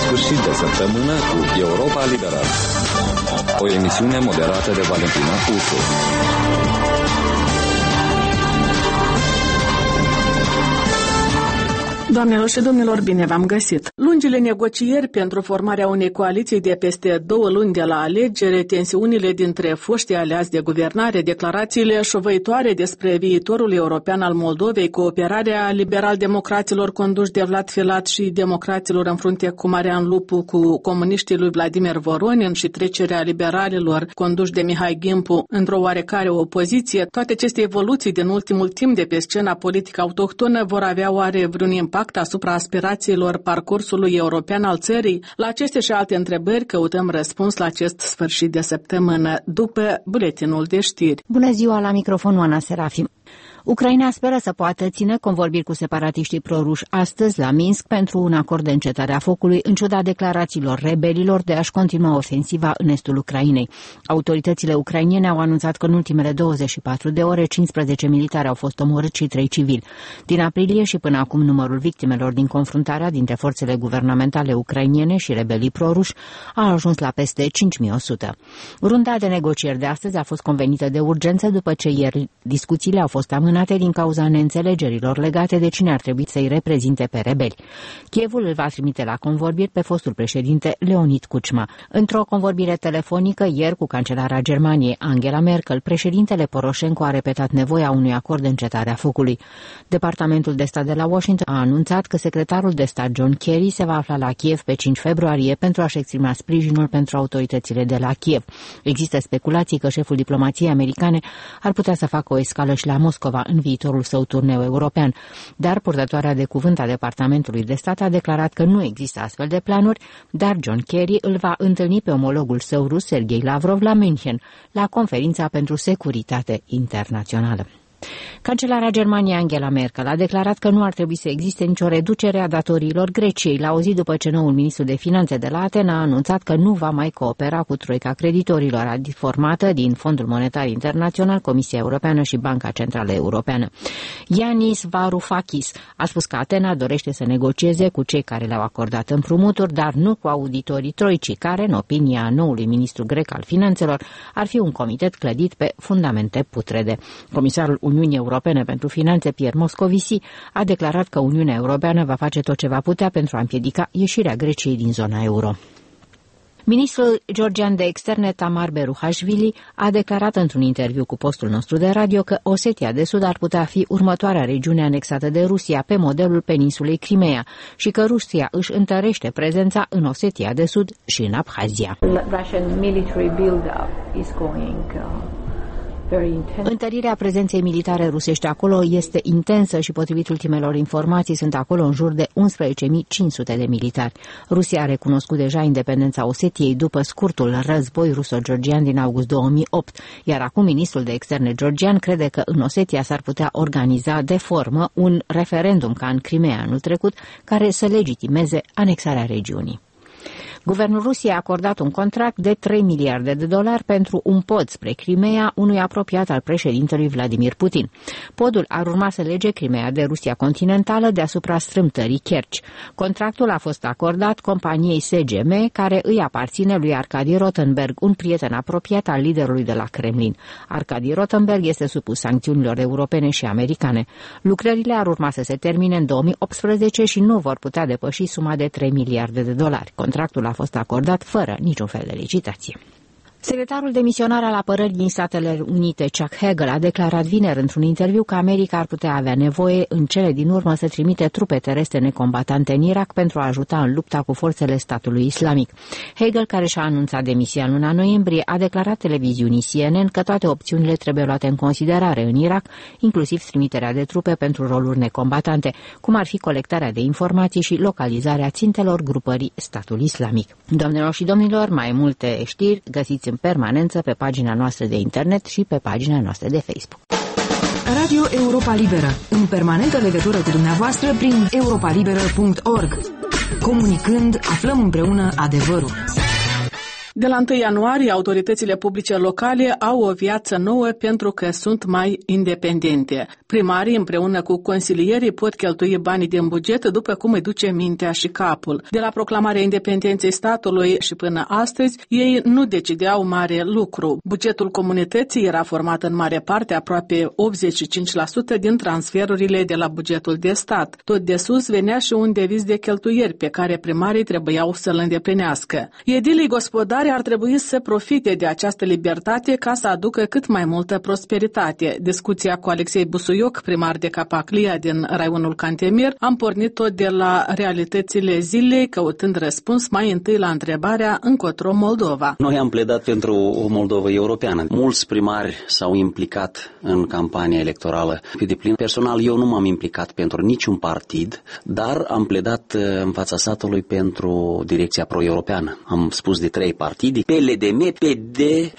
sfârșit de săptămână cu Europa Liberă, o emisiune moderată de Valentina Usu. Doamnelor și domnilor, bine v-am găsit! Lungile negocieri pentru formarea unei coaliții de peste 2 luni de la alegere, tensiunile dintre foștii aliați de guvernare, declarațiile șovăitoare despre viitorul european al Moldovei, cooperarea liberal-democraților conduși de Vlad Filat și democraților în frunte cu Marian Lupu cu comuniștii lui Vladimir Voronin și trecerea liberalilor conduși de Mihai Gimpu într-o oarecare opoziție, toate aceste evoluții din ultimul timp de pe scena politică autohtonă vor avea oare vreun impact asupra aspirațiilor parcursului european al țării? La aceste și alte întrebări căutăm răspuns la acest sfârșit de săptămână, după buletinul de știri. Bună ziua, la microfonul Ana Serafim. Ucraina speră să poată ține convorbiri cu separatiștii proruși astăzi la Minsk pentru un acord de încetare a focului, în ciuda declarațiilor rebelilor de a-și continua ofensiva în estul Ucrainei. Autoritățile ucrainene au anunțat că în ultimele 24 de ore 15 militari au fost omorâți și 3 civili. Din aprilie și până acum numărul victimelor din confruntarea dintre forțele guvernamentale ucrainene și rebelii proruși a ajuns la peste 5100. Runda de negocieri de astăzi a fost convenită de urgență după ce ieri discuțiile au fost amânate din cauza neînțelegerilor legate de cine ar trebui să-i reprezinte pe rebeli. Kievul îl va trimite la convorbiri pe fostul președinte Leonid Kuchma. Într-o convorbire telefonică ieri cu cancelara Germaniei Angela Merkel, președintele Poroșenko a repetat nevoia unui acord de încetare a focului. Departamentul de stat de la Washington a anunțat că secretarul de stat John Kerry se va afla la Kiev pe 5 februarie pentru a-și exprima sprijinul pentru autoritățile de la Kiev. Există speculații că șeful diplomației americane ar putea să facă o escală și la Moscova în viitorul său turneu european, dar purtătoarea de cuvânt a Departamentului de Stat a declarat că nu există astfel de planuri, dar John Kerry îl va întâlni pe omologul său rus Sergei Lavrov la München, la conferința pentru securitate internațională. Cancelara Germaniei Angela Merkel a declarat că nu ar trebui să existe nicio reducere a datoriilor Greciei, la o zi după ce noul ministru de finanțe de la Atena a anunțat că nu va mai coopera cu troica creditorilor formată din Fondul Monetar Internațional, Comisia Europeană și Banca Centrală Europeană. Yanis Varoufakis a spus că Atena dorește să negocieze cu cei care le-au acordat împrumuturi, dar nu cu auditorii troicii, care, în opinia noului ministru grec al finanțelor, ar fi un comitet clădit pe fundamente putrede. Comisarul Uniunii Europene pentru Finanțe, Pierre Moscovici, a declarat că Uniunea Europeană va face tot ce va putea pentru a împiedica ieșirea Greciei din zona euro. Ministrul georgian de externe Tamar Beruhashvili a declarat într-un interviu cu postul nostru de radio că Osetia de Sud ar putea fi următoarea regiune anexată de Rusia pe modelul peninsulei Crimea și că Rusia își întărește prezența în Osetia de Sud și în Abhazia. Întărirea prezenței militare rusești acolo este intensă și, potrivit ultimelor informații, sunt acolo în jur de 11.500 de militari. Rusia a recunoscut deja independența Osetiei după scurtul război ruso-georgian din august 2008, iar acum ministrul de externe georgian crede că în Osetia s-ar putea organiza de formă un referendum ca în Crimea anul trecut, care să legitimeze anexarea regiunii. Guvernul Rusiei a acordat un contract de $3 miliarde pentru un pod spre Crimea unui apropiat al președintelui Vladimir Putin. Podul ar urma să lege Crimea de Rusia continentală deasupra strâmtării Kerch. Contractul a fost acordat companiei SGM, care îi aparține lui Arkady Rotenberg, un prieten apropiat al liderului de la Kremlin. Arkady Rotenberg este supus sancțiunilor europene și americane. Lucrările ar urma să se termine în 2018 și nu vor putea depăși suma de $3 miliarde. Contractul a fost acordat fără niciun fel de licitație. Secretarul demisionar al apărării din Statele Unite, Chuck Hagel, a declarat vineri într-un interviu că America ar putea avea nevoie în cele din urmă să trimite trupe terestre necombatante în Irak pentru a ajuta în lupta cu forțele statului islamic. Hagel, care și-a anunțat demisia în luna noiembrie, a declarat televiziunii CNN că toate opțiunile trebuie luate în considerare în Irak, inclusiv trimiterea de trupe pentru roluri necombatante, cum ar fi colectarea de informații și localizarea țintelor grupării statul islamic. Doamnelor și domnilor, mai multe știri găsiți în permanență pe pagina noastră de internet și pe pagina noastră de Facebook. Radio Europa Liberă, în permanentă legătură cu dumneavoastră prin europalibera.org. Comunicând, aflăm împreună adevărul. De la 1 ianuarie, autoritățile publice locale au o viață nouă pentru că sunt mai independente. Primarii, împreună cu consilierii, pot cheltui banii din buget după cum îi duce mintea și capul. De la proclamarea independenței statului și până astăzi, ei nu decideau mare lucru. Bugetul comunității era format în mare parte, aproape 85% din transferurile de la bugetul de stat. Tot de sus venea și un deviz de cheltuieri pe care primarii trebuiau să-l îndeplinească. Edilii gospodari ar trebui să profite de această libertate ca să aducă cât mai multă prosperitate. Discuția cu Alexei Busuioc, primar de Capaclia din raionul Cantemir, am pornit tot de la realitățile zilei, căutând răspuns mai întâi la întrebarea încotro Moldova. Noi am pledat pentru o Moldovă europeană. Mulți primari s-au implicat în campania electorală pe deplin. Personal, eu nu m-am implicat pentru niciun partid, dar am pledat în fața satului pentru direcția pro-europeană. Am spus de 3 partide, PLDM, PD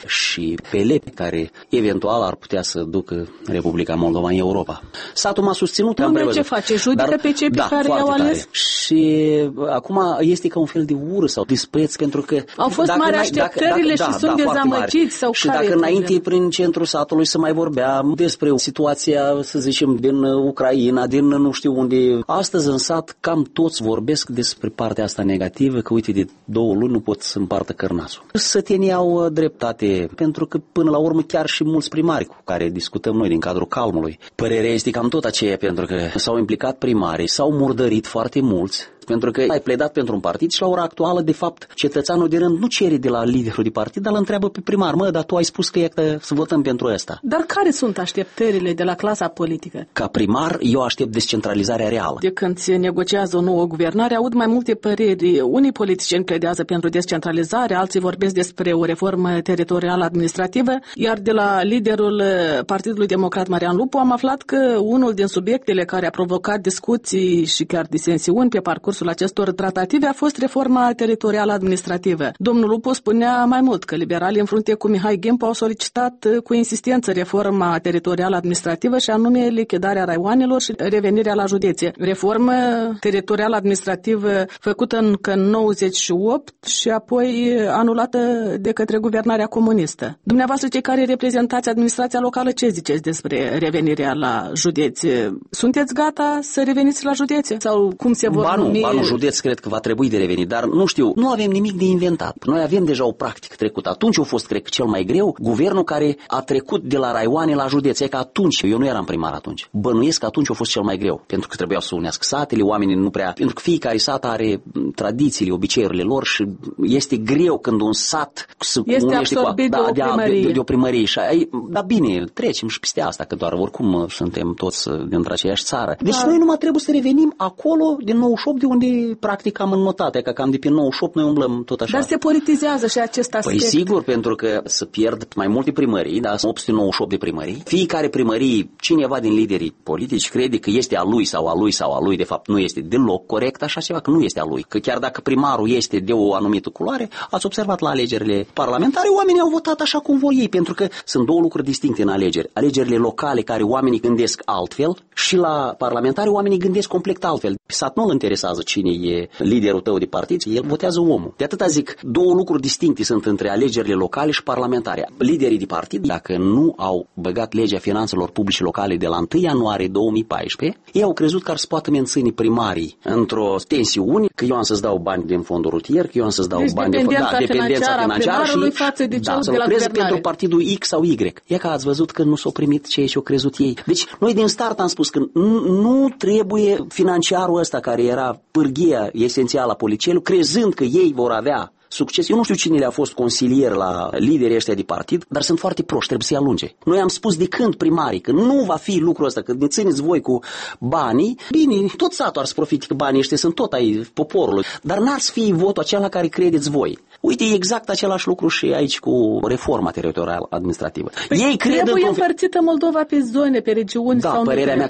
și PL, care eventual ar putea să ducă Republica Moldova în Europa. Satul m-a susținut. Lumea ce face? Judecă pe cei pe care i-au ales? Și acum este ca un fel de ură sau dispreț, pentru că au fost mari așteptările și sunt dezamăgiți sau și dacă înainte prin centrul satului să mai vorbea despre situația, să zicem, din Ucraina, din nu știu unde, astăzi în sat cam toți vorbesc despre partea asta negativă, că uite, de 2 luni nu pot să împartă cărnațul. Sătenii au dreptate, pentru că până la urmă chiar și mulți primari cu care discutăm noi din cadrul calmului, părerea este cam tot aceea, pentru că s-au implicat primarii, s-au murdărit foarte mulți, pentru că ai pledat pentru un partid și la ora actuală, de fapt, cetățeanul de rând nu cere de la liderul de partid, dar îl întreabă pe primar: mă, dar tu ai spus că e să votăm pentru ăsta. Dar care sunt așteptările de la clasa politică? Ca primar, eu aștept descentralizarea reală. De când se negociază o nouă guvernare, aud mai multe păreri. Unii politicieni pledează pentru descentralizare, alții vorbesc despre o reformă teritorială administrativă, iar de la liderul Partidului Democrat, Marian Lupu, am aflat că unul din subiectele care a provocat discuții și chiar disensiuni pe parcursul acestor tratative a fost reforma teritorială administrativă. Domnul Lupu spunea mai mult că liberalii în frunte cu Mihai Ghimpu au solicitat cu insistență reforma teritorială administrativă și anume lichidarea raioanelor și revenirea la județe. Reformă teritorială administrativă făcută încă în 98 și apoi anulată de către guvernarea comunistă. Dumneavoastră, cei care reprezentați administrația locală, ce ziceți despre revenirea la județe? Sunteți gata să reveniți la județe? Sau cum se vor numi? Banul județ cred că va trebui de revenit, dar nu știu, nu avem nimic de inventat. Noi avem deja o practică trecută. Atunci a fost, cred că, cel mai greu, guvernul care a trecut de la raioane la județe. Că atunci, eu nu eram primar atunci, bănuiesc că atunci a fost cel mai greu, pentru că trebuiau să unească satele, oamenii nu prea, pentru că fiecare sat are tradițiile, obiceiurile lor și este greu când un sat se este absorbit de o primărie. Și dar bine, trecem și peste asta, că doar oricum suntem toți dintre aceeași țară. Deci noi numai trebuie să revenim acolo din 98, de unde practic am înnotat, că cam de pe 98 noi umblăm tot așa. Dar se politizează și acest aspect. Păi sigur, pentru că să pierd mai multe primării, da, 898 de primării. Fiecare primărie, cineva din liderii politici crede că este a lui sau a lui sau a lui, de fapt nu este deloc corect așa ceva, că nu este a lui. Că chiar dacă primarul este de o anumită culoare, ați observat la alegerile parlamentare, oamenii au votat așa cum vor ei, pentru că sunt 2 lucruri distincte în alegeri. Alegerile locale, care oamenii gândesc altfel, și la parlamentare oamenii gândesc complet altfel. Pe sat nu-l interesează cine e liderul tău de partid, el votează omul. De atâta zic, 2 lucruri distincte sunt între alegerile locale și parlamentare. Liderii de partid, dacă nu au băgat legea finanțelor publice locale de la 1 ianuarie 2014, ei au crezut că ar se poate menține primarii într-o tensiune, că eu am să-ți dau bani din fondul rutier, că eu am să-ți dau bani din dependența financiară și să lucreze pentru partidul X sau Y. E că ați văzut că nu s-au primit ceea ce au crezut ei. Deci, noi din start am spus că nu trebuie financiarul ăsta care era pârghia esențială a poliției, crezând că ei vor avea succes. Eu nu știu cine le-a fost consilier la liderii ăștia de partid, dar sunt foarte proști, trebuie să-i alunge. Noi am spus de când primarii că nu va fi lucrul ăsta, că ne țineți voi cu banii, bine, tot satul ar să profite că banii ăștia sunt tot ai poporului, dar n-ar să fie votul acela care credeți voi. Uite, e exact același lucru și aici cu reforma teritorială administrativă. Ei cred trebuie împărțită Moldova pe zone, pe regiuni sau nu? Da, părerea mea că da.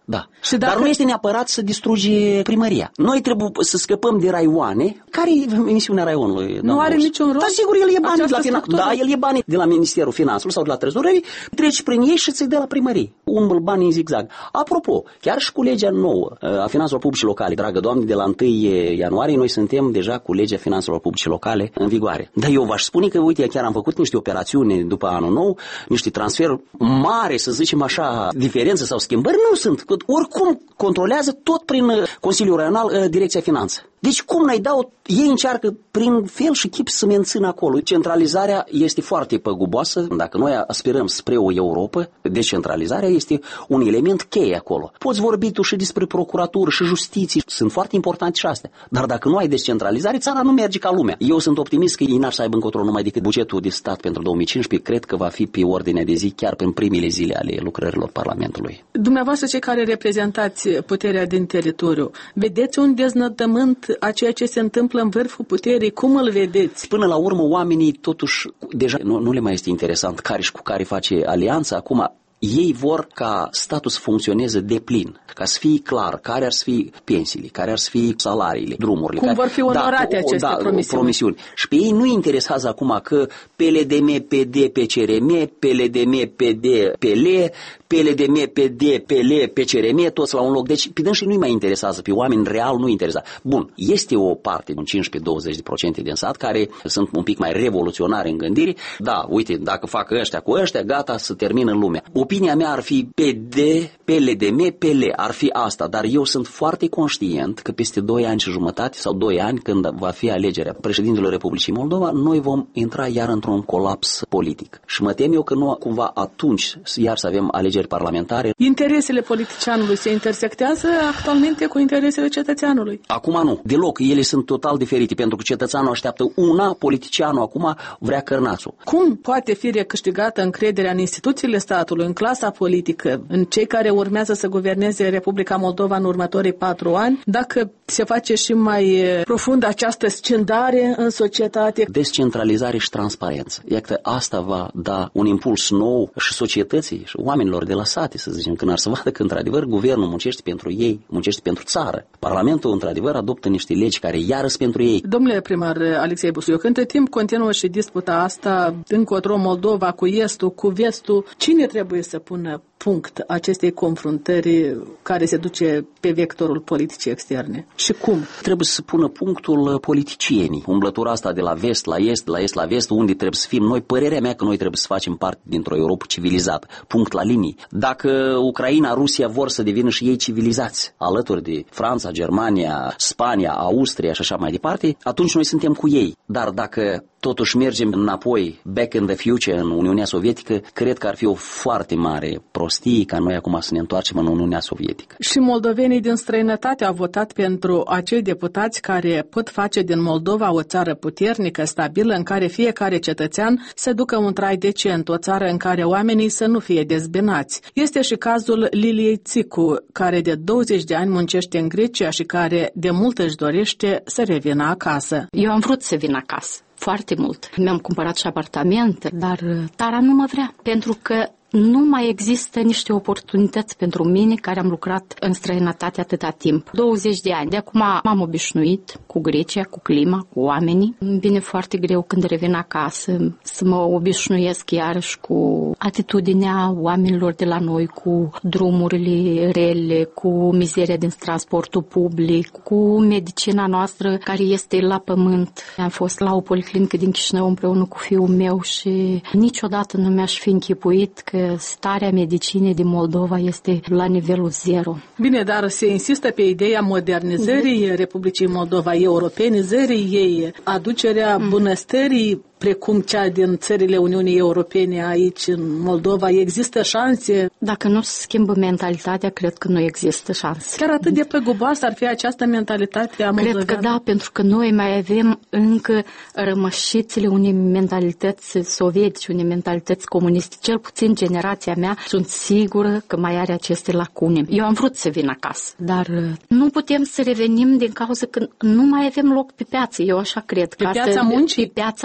Da. Dar nu este neapărat să distruge primăria. Noi trebuie să scăpăm de raioane. Care e misiunea raionului? Nu are niciun rol? Da, sigur, el e banii el e banii de la Ministerul Finanțelor sau de la Trezorerie, treci prin ei și ți-i dă la primărie. Umblă banii în zigzag. Apropo, chiar și cu legea nouă a finanțelor publice locale, dragă Doamne, de la 1 ianuarie noi suntem deja cu legea finanțelor publice locale în vigoare. Dar eu v-aș spune că, uite, chiar am făcut niște operațiuni după anul nou, niște transferuri mari, să zicem așa, diferențe sau schimbări nu sunt. Oricum controlează tot prin Consiliul Regional Direcția Finanțe. Deci cum n-ai dau, ei încearcă prin fel și chip să mențină acolo. Centralizarea este foarte păguboasă. Dacă noi aspirăm spre o Europa, decentralizarea este un element cheie acolo. Poți vorbi tu și despre procuratură și justiție, sunt foarte importante și astea. Dar dacă nu ai descentralizare, țara nu merge ca lumea. Eu sunt optimist că ei n-ar să aibă încotro numai decât bugetul de stat pentru 2015, cred că va fi pe ordinea de zi chiar prin primele zile ale lucrărilor Parlamentului. Dumneavoastră, cei care reprezentați puterea din teritoriu, vedeți un deznădământ a ceea ce se întâmplă în vârful puterii? Cum îl vedeți? Până la urmă, oamenii totuși, deja nu le mai este interesant care și cu care face alianța. Acum, ei vor ca statul să funcționeze deplin, ca să fie clar care ar fi pensiile, care ar fi salariile, drumurile. Cum vor fi onorate aceste promisiuni. Și pe ei nu interesează acum că PLDM, PD, PCRM, PLDM, PD, PL, PLDM, PD, PL, PCRM, toți la un loc. Deci pe dânsii nu-i mai interesează, pe oameni real nu interesează. Bun, este o parte, un 15-20% din sat, care sunt un pic mai revoluționari în gândire. Da, uite, dacă fac ăștia cu ăștia, gata, să termină lumea. Opinia mea ar fi PD, PLDM, PL, ar fi asta, dar eu sunt foarte conștient că peste 2 ani și jumătate sau 2 ani, când va fi alegerea președintelui Republicii Moldova, noi vom intra iar într-un colaps politic. Și mă tem eu că nu cumva atunci iar să avem alegeri parlamentare. Interesele politicianului se intersectează actualmente cu interesele cetățeanului? Acum nu, deloc, ele sunt total diferite, pentru că cetățeanul așteaptă una, politicianul acum vrea cărnațul. Cum poate fi recâștigată încrederea în instituțiile statului, în clasa politică, în cei care urmează să guverneze Republica Moldova în următorii 4 ani, dacă se face și mai profund această scindare în societate? Descentralizare și transparență. Iată, asta va da un impuls nou și societății și oamenilor de la sate, să zicem, când ar să vadă că, într-adevăr, guvernul muncește pentru ei, muncește pentru țară. Parlamentul, într-adevăr, adoptă niște legi care iară pentru ei. Domnule primar Alexei Busuioc, între timp continuă și disputa asta încotro Moldova cu estul, cu vestul. Cine trebuie să pună punct acestei confruntări care se duce pe vectorul politicii externe? Și cum? Trebuie să pună punctul politicienii. Umblătura asta de la vest la est, la est la vest, unde trebuie să fim noi. Părerea mea că noi trebuie să facem parte dintr-o Europă civilizată. Punct la linii. Dacă Ucraina, Rusia vor să devină și ei civilizați, alături de Franța, Germania, Spania, Austria și așa mai departe, atunci noi suntem cu ei. Dar dacă totuși mergem înapoi, back in the future, în Uniunea Sovietică, cred că ar fi o foarte mare prostie ca noi acum să ne întoarcem în Uniunea Sovietică. Și moldovenii din străinătate au votat pentru acei deputați care pot face din Moldova o țară puternică, stabilă, în care fiecare cetățean să ducă un trai decent, o țară în care oamenii să nu fie dezbinați. Este și cazul Liliei Țicu, care de 20 de ani muncește în Grecia și care de mult își dorește să revină acasă. Eu am vrut să vin acasă. Foarte mult. Mi-am cumpărat și apartamente, dar țara nu mă vrea, pentru că nu mai există niște oportunități pentru mine care am lucrat în străinătate atâta timp. 20 de ani. De acum m-am obișnuit cu Grecia, cu clima, cu oamenii. Îmi vine foarte greu când revin acasă să mă obișnuiesc iarăși cu atitudinea oamenilor de la noi, cu drumurile rele, cu mizeria din transportul public, cu medicina noastră care este la pământ. Am fost la o policlinică din Chișinău împreună cu fiul meu și niciodată nu mi-aș fi închipuit că starea medicinei din Moldova este la nivelul 0. Bine, dar se insistă pe ideea modernizării Republicii Moldova, europenizării ei, aducerea bunăstării precum cea din țările Uniunii Europene aici în Moldova. Există șanse? Dacă nu se schimbă mentalitatea, cred că nu există șanse. Chiar atât de păguboasă ar fi această mentalitate a moldoveană? Cred că da, pentru că noi mai avem încă rămășițele unei mentalități sovietice, unei mentalități comuniste. Cel puțin generația mea, sunt sigură că mai are aceste lacune. Eu am vrut să vin acasă, dar nu putem să revenim din cauza că nu mai avem loc pe piață. Eu așa cred. Pe piața muncii? Pe piața muncii.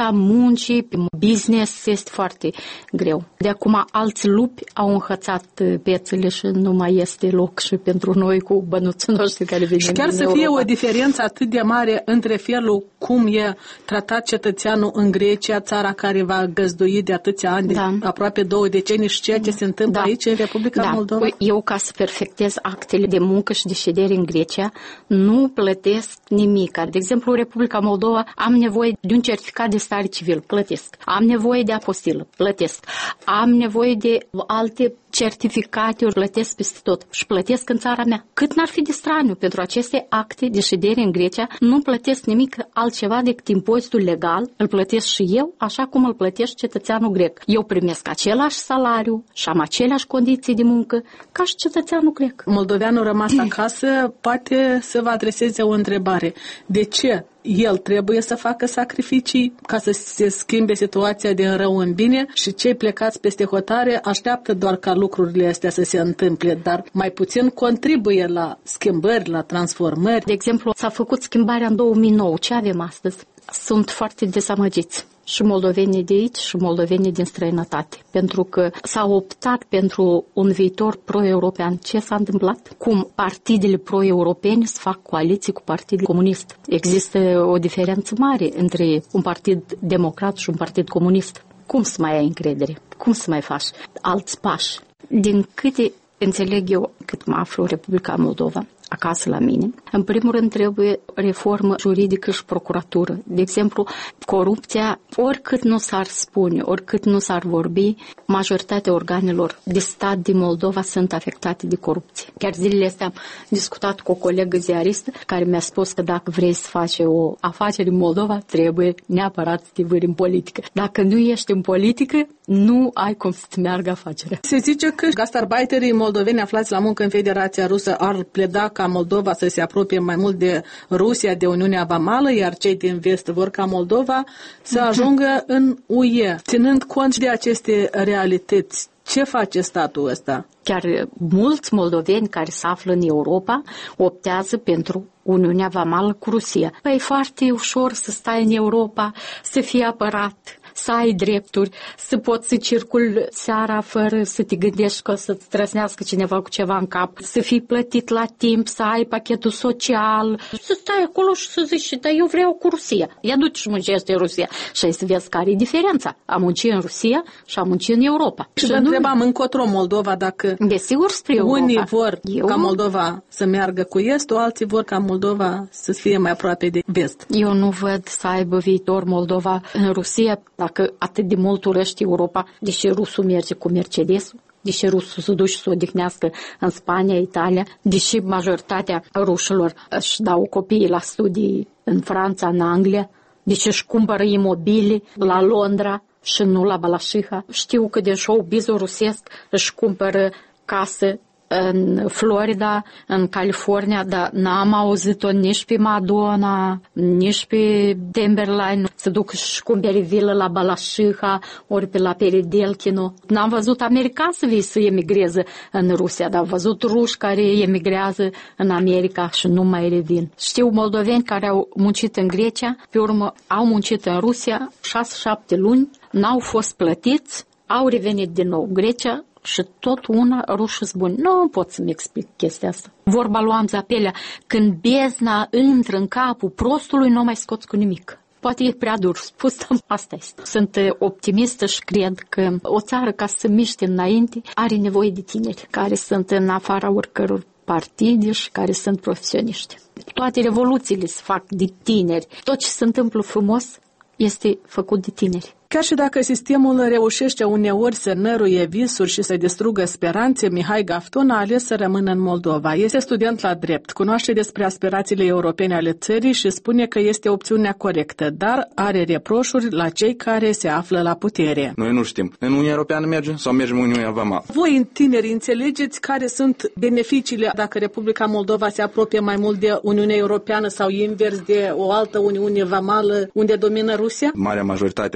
muncii, pe business este foarte greu. De acum alți lupi au înhățat piețele și nu mai este loc și pentru noi cu bănuții noștri care venim din Europa. Și chiar să fie o diferență atât de mare între felul cum e tratat cetățeanul în Grecia, țara care va găzdui de atâția ani, de aproape 2 decenii, și ceea ce se întâmplă aici în Republica Moldova? Eu, ca să perfectez actele de muncă și de ședere în Grecia, nu plătesc nimic. De exemplu, în Republica Moldova am nevoie de un certificat de stare civil, plătesc. Am nevoie de apostilă, plătesc. Am nevoie de alte certificate, ori plătesc peste tot și plătesc în țara mea. Cât n-ar fi de straniu pentru aceste acte de ședere în Grecia, nu plătesc nimic altceva decât impozitul legal, îl plătesc și eu, așa cum îl plătesc cetățeanul grec. Eu primesc același salariu și am aceleași condiții de muncă ca și cetățeanul grec. Moldoveanul rămas acasă poate să vă adreseze o întrebare. De ce el trebuie să facă sacrificii ca să se schimbe situația din rău în bine și cei plecați peste hotare așteaptă doar ca lucrurile astea să se întâmple, dar mai puțin contribuie la schimbări, la transformări? De exemplu, s-a făcut schimbarea în 2009. Ce avem astăzi? Sunt foarte dezamăgiți. Și moldovenii de aici și moldovenii din străinătate. Pentru că s-au optat pentru un viitor pro-european. Ce s-a întâmplat? Cum partidele pro-europene să fac coaliții cu partidul comunist. Există o diferență mare între un partid democrat și un partid comunist. Cum să mai ai încredere? Cum să mai faci alți pași? Din câte înțeleg eu, cât mă aflu în Republica Moldova, acasă la mine, în primul rând trebuie reformă juridică și procuratură. De exemplu, corupția, oricât nu s-ar spune, oricât nu s-ar vorbi, majoritatea organelor de stat din Moldova sunt afectate de corupție. Chiar zilele astea am discutat cu o colegă ziaristă care mi-a spus că dacă vrei să faci o afacere în Moldova, trebuie neapărat să te vâri în politică. Dacă nu ești în politică, nu ai cum să-ți meargă afacerea. Se zice că gastarbeiterii moldoveni aflați la muncă în Federația Rusă ar pleda ca Moldova să se apropie mai mult de Rusia, de Uniunea Vamală, iar cei din vest vor ca Moldova să ajungă în UE. Ținând cont de aceste realități, ce face statul ăsta? Chiar mulți moldoveni care se află în Europa optează pentru Uniunea Vamală cu Rusia. Păi e foarte ușor să stai în Europa, să fii apărat, să ai drepturi, să poți să circuli seara fără să te gândești că o să-ți trăsnească cineva cu ceva în cap, să fii plătit la timp, să ai pachetul social, să stai acolo și să zici, da, eu vreau cu Rusia. Ia du-te și muncește în Rusia. Și ai să vezi care e diferența. A munci în Rusia și a munci în Europa. Și vă întrebam încotro Moldova dacă desigur spre Europa. Unii vor ca Moldova să meargă cu estul, alții vor ca Moldova să fie mai aproape de vest. Eu nu văd să aibă viitor Moldova în Rusia. Dacă atât de mult urăști Europa, deși rusul merge cu Mercedes-ul, deși rusul se duce să se odihnească în Spania, Italia, deși majoritatea rușilor își dau copiii la studii în Franța, în Anglia, deși își cumpără imobile la Londra și nu la Balașiha. Știu că de show-biz-ul rusesc își cumpără casă în Florida, în California, dar n-am auzit-o nici pe Madonna, nici pe Timberline, să duc și cumpere vilă la Balașiha, ori pe la Peridelchino. N-am văzut americani să vii să emigreze în Rusia, dar am văzut ruși care emigrează în America și nu mai revin. Știu moldoveni care au muncit în Grecia, pe urmă au muncit în Rusia 6-7 luni, n-au fost plătiți, au revenit din nou în Grecia, și tot una rușii spun, nu pot să-mi explic chestia asta. Vorba lui Amza Pelea, când bezna intră în capul prostului, nu mai scoți cu nimic. Poate e prea dur spus, dar asta este. Sunt optimistă și cred că o țară, ca să se miște înainte, are nevoie de tineri care sunt în afara oricăror partide și care sunt profesioniști. Toate revoluțiile se fac de tineri. Tot ce se întâmplă frumos este făcut de tineri. Chiar și dacă sistemul reușește uneori să năruie visuri și să distrugă speranțe, Mihai Gafton a ales să rămână în Moldova. Este student la drept, cunoaște despre aspirațiile europene ale țării și spune că este opțiunea corectă, dar are reproșuri la cei care se află la putere. Noi nu știm. În Uniunea Europeană mergem sau mergem în Uniunea Vamală? Voi, tineri, înțelegeți care sunt beneficiile dacă Republica Moldova se apropie mai mult de Uniunea Europeană sau invers de o altă Uniune Vamală unde domină Rusia? Marea majoritate a tineretului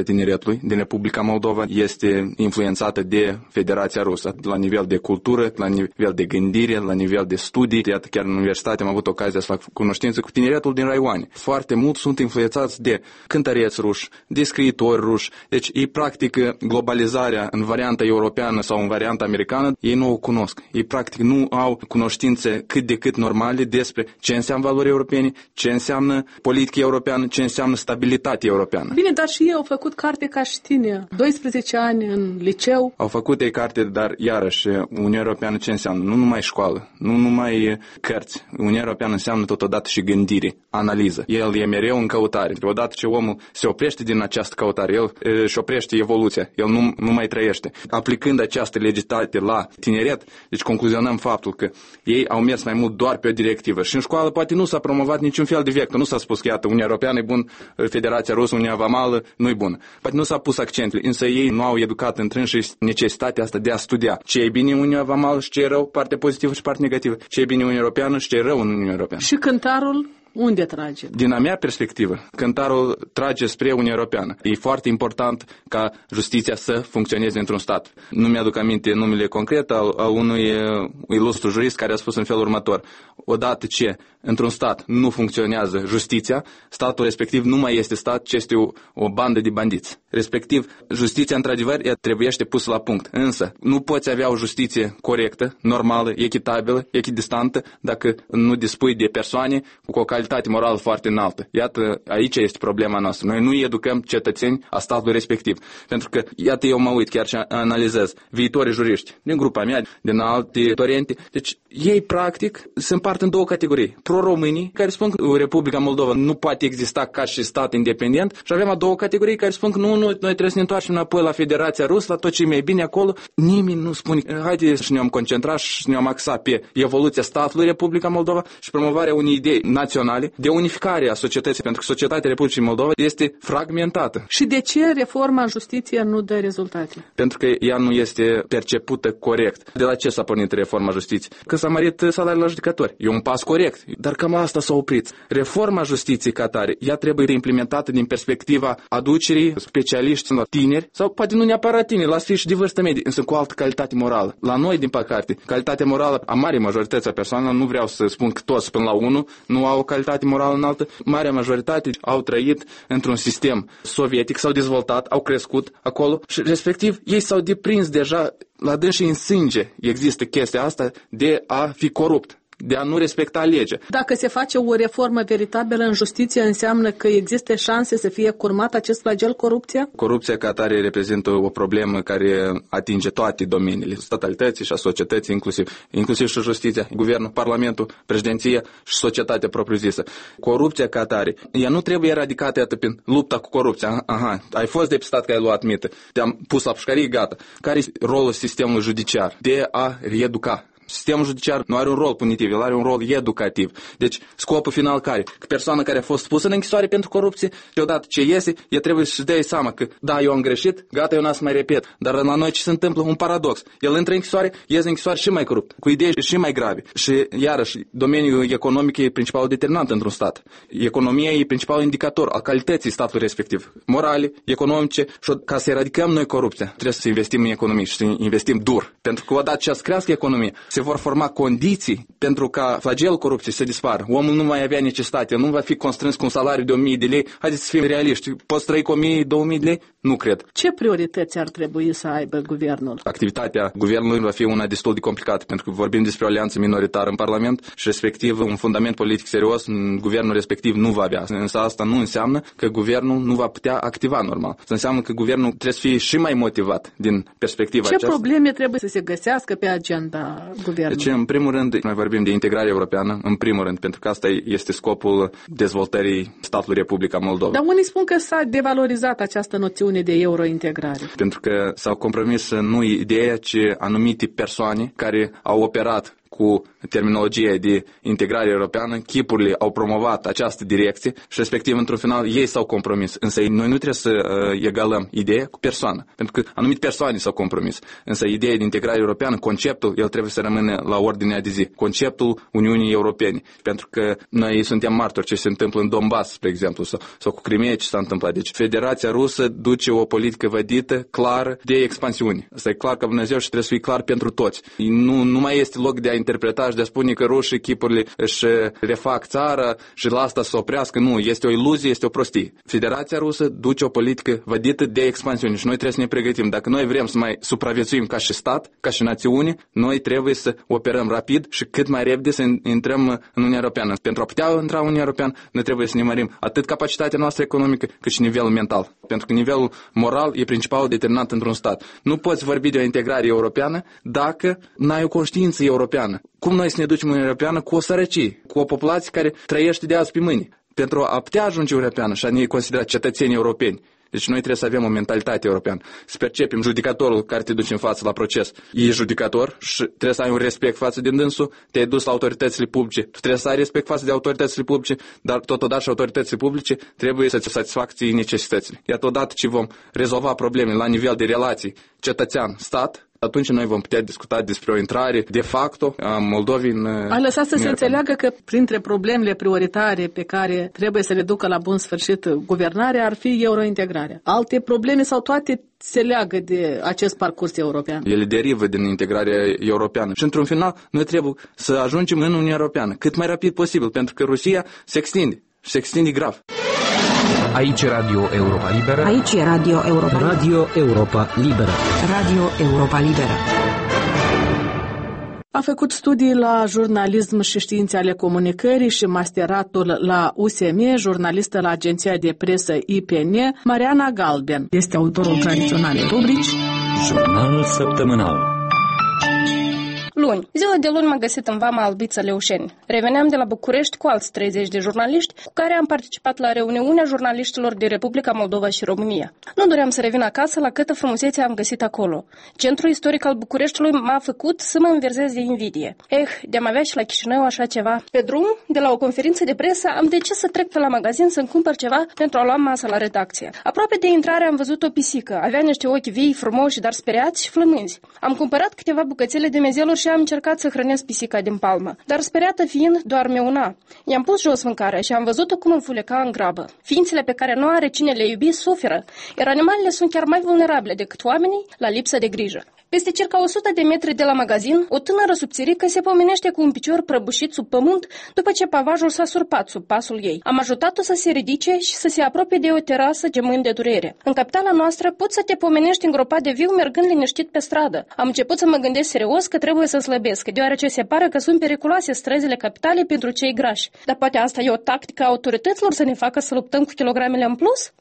statului din Republica Moldova este influențată de Federația Rusă, la nivel de cultură, la nivel de gândire, la nivel de studii. Iată, chiar în universitate am avut ocazia să fac cunoștință cu tineretul din raioane. Foarte mult sunt influențați de cântăreți ruși, de scriitori ruși. Deci ei practică globalizarea în varianta europeană sau în varianta americană, ei nu o cunosc. Ei practic nu au cunoștințe cât de cât normale despre ce înseamnă valori europene, ce înseamnă politică europeană, ce înseamnă stabilitate europeană. Bine, dar și ei au făcut carte ca și tine, 12 ani în liceu. Au făcut ei carte, dar iarăși Uniunea Europeană ce înseamnă? Nu numai școală, nu numai cărți. Uniunea Europeană înseamnă totodată și gândire, analiză. El e mereu în căutare. Odată ce omul se oprește din această căutare, el își oprește evoluția, el nu mai trăiește. Aplicând această legitate la tineret, deci concluzionăm faptul că ei au mers mai mult doar pe o directivă. Și în școală poate nu s-a promovat niciun fel de vector, nu s-a spus că iată, Uniunea Europeană e bun, Federația Rusă, Uniunea Vamală nu e bună. Poate nu s-a pus accentele, însă ei nu au educat întrânși necesitatea asta de a studia ce e bine în Uniunea Vamală și ce e rău, parte pozitivă și parte negativă, ce e bine în Uniunea Europeană și ce e rău în Uniunea Europeană. Și cântarul unde trage? Din a mea perspectivă, cântarul trage spre Uniunea Europeană. E foarte important ca justiția să funcționeze într-un stat. Nu mi-aduc aminte numele concret al unui ilustru jurist care a spus în felul următor. Odată ce într-un stat nu funcționează justiția, statul respectiv nu mai este stat, ci este o bandă de bandiți. Respectiv, justiția, într-adevăr, ea trebuiește pusă la punct. Însă, nu poți avea o justiție corectă, normală, echitabilă, echidistantă, dacă nu dispui de persoane cu o calitate morală foarte înaltă. Iată, aici este problema noastră. Noi nu educăm cetățeni a statului respectiv. Pentru că, iată, eu mă uit chiar și analizez viitorii juriști din grupa mea, din alte oriente. Deci, ei, practic, se împart în două categorii. Pro-românii, care spun că Republica Moldova nu poate exista ca și stat independent, și avem a două categorii care spun că noi trebuie să ne întoarcem înapoi la Federația Rusă, la tot ce e mai bine acolo. Nimeni nu spune, haide să ne-am concentrat și ne-am axat pe evoluția statului Republica Moldova și promovarea unei idei naționale de unificare a societății, pentru că societatea Republicii Moldova este fragmentată. Și de ce reforma în justiție nu dă rezultate? Pentru că ea nu este percepută corect. De la ce s-a pornit reforma justiției? Că s-a mărit salariul la judecători. E un pas corect, dar cam asta s-a oprit. Reforma justiției ca tare, ea trebuie implementată din perspectiva aducerii specialiștilor tineri, sau poate nu neapărat tineri, la și de vârstă medie, însă cu altă calitate morală. La noi, din păcate, calitatea morală a marii majorități a persoanelor, nu vreau să spun că toți până la unul nu au o calitate morală înaltă, marea majoritate au trăit într-un sistem sovietic, s-au dezvoltat, au crescut acolo și respectiv ei s-au deprins deja la dânsii în sânge. Există chestia asta de a fi corupt, de a nu respecta legea. Dacă se face o reformă veritabilă în justiție, înseamnă că există șanse să fie curmat acest flagel, corupția? Corupția ca atare reprezintă o problemă care atinge toate domeniile statalității și a societății, inclusiv și justiția, guvernul, parlamentul, președinția și societatea propriu-zisă. Corupția ca atare, ea nu trebuie eradicată iată prin lupta cu corupția. Aha, ai fost depistat că ai luat mită, te-am pus la pușcărie, gata. Care este rolul sistemului judiciar? De a reeduca. Sistemul judiciar nu are un rol punitiv, el are un rol educativ. Deci, scopul final care? Că persoana care a fost pusă în închisoare pentru corupție, deodată ce iese, ea trebuie să-și dea seama că, da, eu am greșit, gata, eu n-am să mai repet. Dar la noi ce se întâmplă? Un paradox. El intră în închisoare, iese în închisoare și mai corupt, cu idei și mai grave. Și, iarăși, domeniul economic e principalul determinant într-un stat. Economia e principalul indicator al calității statului respectiv. Morale, economice, și ca să eradicăm noi corupția, trebuie să investim în economie și să investim dur. Pentru că odată ce să crească economia, se vor forma condiții pentru ca flagelul corupției să dispară. Omul nu mai avea necesitate, nu va fi constrâns cu un salariu de 1000 de lei. Haideți să fim realiști. Poți trăi cu 1000-2000 de lei? Nu cred. Ce priorități ar trebui să aibă guvernul? Activitatea guvernului va fi una destul de complicată, pentru că vorbim despre o alianță minoritară în Parlament și respectiv un fundament politic serios guvernul respectiv nu va avea. Însă asta nu înseamnă că guvernul nu va putea activa normal. Asta înseamnă că guvernul trebuie să fie și mai motivat din perspectiva aceasta. Ce probleme trebuie să se găsească pe agenda guvernului? Deci, în primul rând, noi vorbim de integrare europeană, în primul rând, pentru că asta este scopul dezvoltării statului Republica Moldova. Dar unii spun că s-a devalorizat această noțiune de eurointegrare. Pentru că s-au compromis nu ideea, ci anumite persoane care au operat cu terminologia de integrare europeană, chipurile au promovat această direcție și respectiv într-un final ei s-au compromis. Însă noi nu trebuie să egalăm ideea cu persoana, pentru că anumite persoane s-au compromis. Însă ideea de integrare europeană, conceptul, el trebuie să rămână la ordinea de zi. Conceptul Uniunii Europene. Pentru că noi suntem martori ce se întâmplă în Donbass, spre exemplu, sau cu Crimea ce s-a întâmplat. Deci Federația Rusă duce o politică vădită, clară, de expansiune. Asta e clar ca Dumnezeu și trebuie să fie clar pentru toți. Nu mai este loc de a interpreta și de a spune că rușii chipurile își refac țara și la asta să oprească. Nu, este o iluzie, este o prostie. Federația Rusă duce o politică vădită de expansiune și noi trebuie să ne pregătim. Dacă noi vrem să mai supraviețuim ca și stat, ca și națiune, noi trebuie să operăm rapid și cât mai repede să intrăm în Uniunea Europeană. Pentru a putea intra în Uniunea Europeană, noi trebuie să ne mărim atât capacitatea noastră economică, cât și nivelul mental. Pentru că nivelul moral e principal determinant într-un stat. Nu poți vorbi de o integrare europeană dacă n-ai o conștiință europeană. Cum noi să ne ducem în Uniunea Europeană cu o sărăcie, cu o populație care trăiește de azi pe mâine? Pentru a putea ajunge europeană și a ne considera cetățeni europeni. Deci noi trebuie să avem o mentalitate europeană. Să percepem judecatorul care te duce în față la proces. E judecator și trebuie să ai un respect față de dânsul. Te-ai dus la autoritățile publice. Tu trebuie să ai respect față de autoritățile publice, dar totodată și autoritățile publice trebuie să-ți satisfacă ție necesitățile. Iar odată ce vom rezolva probleme la nivel de relații cetățean-stat, atunci noi vom putea discuta despre o intrare de facto a Moldovei în... Ai lăsat să se înțeleagă că printre problemele prioritare pe care trebuie să le ducă la bun sfârșit guvernarea ar fi eurointegrarea. Alte probleme sau toate se leagă de acest parcurs european? Ele derivă din integrarea europeană. Și într-un final noi trebuie să ajungem în Uniunea Europeană cât mai rapid posibil, pentru că Rusia se extinde și se extinde grav. Aici Radio Europa Liberă. Aici e Radio Europa Liberă. Radio Europa Liberă. Radio Europa Liberă. A făcut studii la jurnalism și științe ale comunicării și masteratul la USM, jurnalistă la agenția de presă IPN, Mariana Galben. Este autorul tradiționalei rubrici Jurnal săptămânal. Luni. Ziua de luni m-am găsit în Vama Albița Leușeni. Reveneam de la București cu alți 30 de jurnaliști cu care am participat la reuniunea jurnaliștilor din Republica Moldova și România. Nu doream să revin acasă la câtă frumusețe am găsit acolo. Centrul istoric al Bucureștiului m-a făcut să mă înverzez de invidie. De-am avea și la Chișinău așa ceva. Pe drum, de la o conferință de presă, am decis să trec pe la magazin să-mi cumpăr ceva pentru a lua masa la redacție. Aproape de intrare am văzut o pisică. Avea niște ochi vii, frumoși, dar speriați și flămânzi. Am cumpărat câteva bucățele de mezeluri și am încercat să hrănesc pisica din palmă, dar speriată fiind, doar meuna. I-am pus jos mâncarea și am văzut-o cum înfuleca în grabă. Ființele pe care nu are cine le iubi suferă, iar animalele sunt chiar mai vulnerabile decât oamenii la lipsă de grijă. Peste circa 100 de metri de la magazin, o tânără subțirică se pomenește cu un picior prăbușit sub pământ după ce pavajul s-a surpat sub pasul ei. Am ajutat-o să se ridice și să se apropie de o terasă gemând de durere. În capitala noastră poți să te pomenești îngropat de viu mergând liniștit pe stradă. Am început să mă gândesc serios că trebuie să slăbesc, deoarece se pare că sunt periculoase străzile capitalei pentru cei grași. Dar poate asta e o tactică a autorităților să ne facă să luptăm cu kilogramele în plus?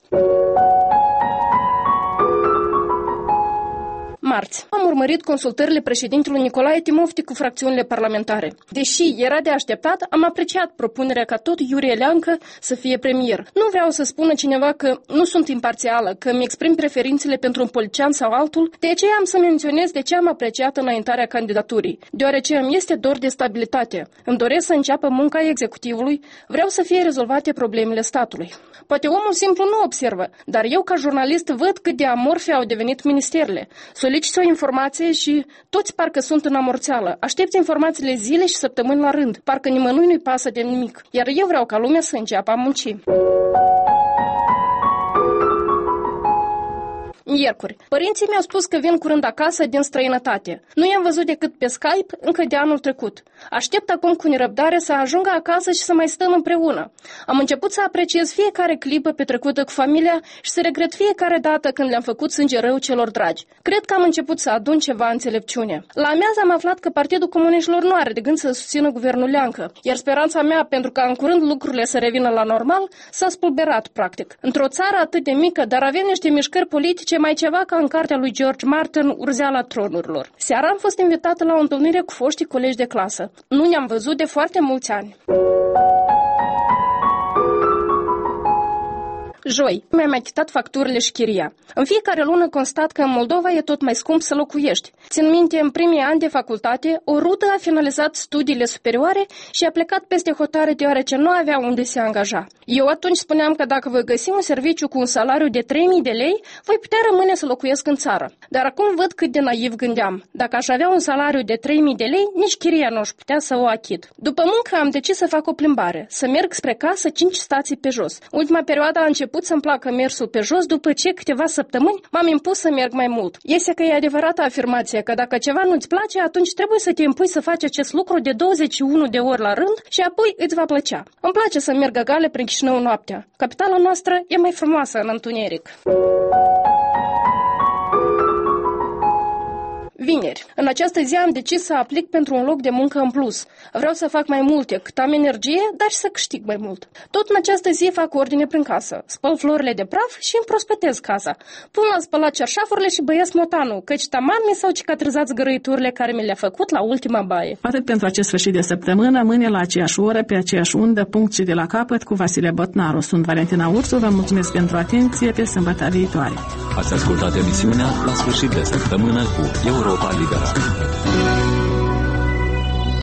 Marți. Am urmărit consultările președintelui Nicolae Timofti cu fracțiunile parlamentare. Deși era de așteptat, am apreciat propunerea ca tot Iurie Leancă să fie premier. Nu vreau să spună cineva că nu sunt imparțială, că îmi exprim preferințele pentru un politician sau altul, de aceea am să menționez de ce am apreciat înaintarea candidaturii. Deoarece îmi este dor de stabilitate. Îmi doresc să înceapă munca executivului, vreau să fie rezolvate problemele statului. Poate omul simplu nu observă, dar eu ca jurnalist văd cât de amorfe au devenit ministerele. Soliciți o informație și toți parcă sunt în amorțeală. Aștepți informațiile zile și săptămâni la rând. Parcă nimănui nu-i pasă de nimic. Iar eu vreau ca lumea să înceapă a munci. Miercuri. Părinții mi-au spus că vin curând acasă din străinătate. Nu i-am văzut decât pe Skype încă de anul trecut. Aștept acum cu nerăbdare să ajungă acasă și să mai stăm împreună. Am început să apreciez fiecare clipă petrecută cu familia și să regret fiecare dată când le-am făcut sânge rău celor dragi. Cred că am început să adun ceva înțelepciune. La amiază am aflat că Partidul Comuniștilor nu are de gând să susțină guvernul Leancă, iar speranța mea pentru ca în curând lucrurile să revină la normal s-a spulberat practic. Într-o țară atât de mică, dar avem niște mișcări politice mai ceva ca în cartea lui George Martin, Urzeala tronurilor. Seara am fost invitată la o întâlnire cu foștii colegi de clasă. Nu ne-am văzut de foarte mulți ani. Joi, mi-am mai chitat facturile și chiria. În fiecare lună constat că în Moldova e tot mai scump să locuiești. Țin minte, în primii ani de facultate, o rută a finalizat studiile superioare și a plecat peste hotare deoarece nu avea unde se angaja. Eu atunci spuneam că dacă voi găsi un serviciu cu un salariu de 3.000 de lei, voi putea rămâne să locuiesc în țară. Dar acum văd cât de naiv gândeam. Dacă aș avea un salariu de 3.000 de lei, nici chiria nu aș putea să o achit. După muncă am decis să fac o plimbare, să merg spre casă 5 stații pe jos. Ultima perioadă a început să-mi placă mersul pe jos, după ce câteva săptămâni m-am impus să merg mai mult. Este că e adevărată afirmația că dacă ceva nu-ți place, atunci trebuie să te impui să faci acest lucru de 21 de ori la rând și apoi îți va plăcea. Îmi place să merg gale prin Chișinău noaptea. Capitala noastră e mai frumoasă în întuneric. Vineri. În această zi am decis să aplic pentru un loc de muncă în plus. Vreau să fac mai multe, cât am energie, dar și să câștig mai mult. Tot în această zi fac ordine prin casă. Spăl florile de praf și împrospătez casa. Pun la spălat cerșafurile și băiesc motanul, căci taman mi s-au cicatrizat zgărăiturile care mi le-a făcut la ultima baie. Atât pentru acest sfârșit de săptămână, mâine la aceeași oră, pe aceeași undă, punct și de la capăt, cu Vasile Botnaru. Sunt Valentina Ursu, vă mulțumesc pentru atenție, pe sâmbătă viitoare. Ați ascultat emisiunea La sfârșit de săptămână cu Europa Liberă.